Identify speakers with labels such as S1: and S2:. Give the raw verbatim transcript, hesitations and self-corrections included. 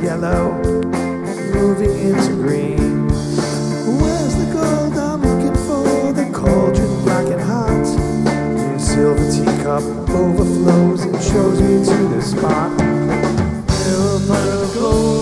S1: yellow, moving into green. Where's the gold I'm looking for? The cauldron black and hot. Your silver teacup overflows and shows me to the spot. There a pot of gold